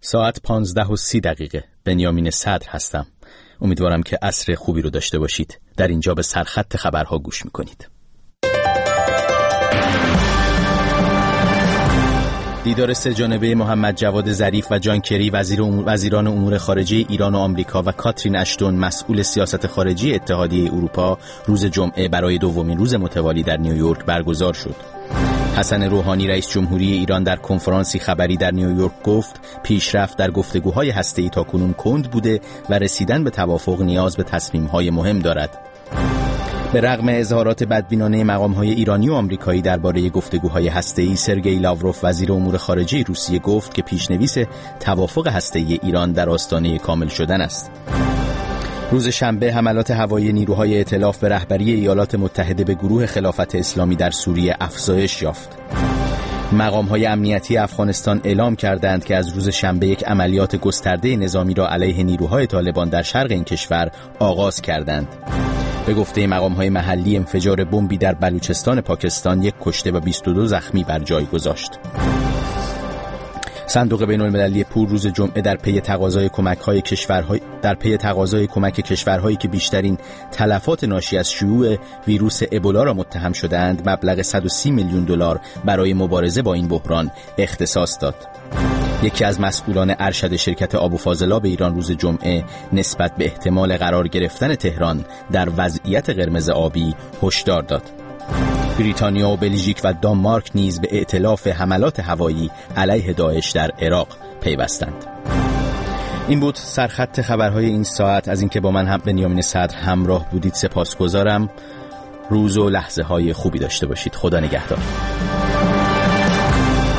ساعت 15:30 بنیامین صدر هستم. امیدوارم که عصر خوبی رو داشته باشید. در اینجا به سرخط خبرها گوش میکنید. دیدار سه‌جانبه محمد جواد ظریف و جان کری وزیران امور خارجه ایران و آمریکا و کاترین اشتون مسئول سیاست خارجی اتحادیه اروپا روز جمعه برای دومین روز متوالی در نیویورک برگزار شد. حسن روحانی رئیس جمهوری ایران در کنفرانسی خبری در نیویورک گفت پیشرفت در گفتگوهای هسته‌ای تاکنون کند بوده و رسیدن به توافق نیاز به تصمیم‌های مهم دارد. به رغم اظهارات بدبینانه مقام‌های ایرانی و آمریکایی درباره گفتگوهای هسته‌ای، سرگئی لاوروف وزیر امور خارجه روسیه گفت که پیشنویس توافق هسته‌ای ایران در آستانه کامل شدن است. روز شنبه حملات هوایی نیروهای ائتلاف به رهبری ایالات متحده به گروه خلافت اسلامی در سوریه افزایش یافت. مقام‌های امنیتی افغانستان اعلام کردند که از روز شنبه یک عملیات گسترده نظامی را علیه نیروهای طالبان در شرق این کشور آغاز کردند. به گفته مقام‌های محلی انفجار بمبی در بلوچستان پاکستان 1 کشته و 22 زخمی بر جای گذاشت. صندوق بین‌المللی پول روز جمعه در پی تقاضای کمک کشورهایی که بیشترین تلفات ناشی از شیوع ویروس ابولا را متهم شدند مبلغ 130 میلیون دلار برای مبارزه با این بحران اختصاص داد. یکی از مسئولان ارشد شرکت آب و فاضلاب ایران روز جمعه نسبت به احتمال قرار گرفتن تهران در وضعیت قرمز آبی هشدار داد. بریتانیا و بلژیک و دانمارک نیز به ائتلاف حملات هوایی علیه داعش در عراق پیوستند. این بود سرخط خبرهای این ساعت. از اینکه با من هم بنیامین صدر همراه بودید سپاسگزارم. روز و لحظه های خوبی داشته باشید. خدا نگهدار.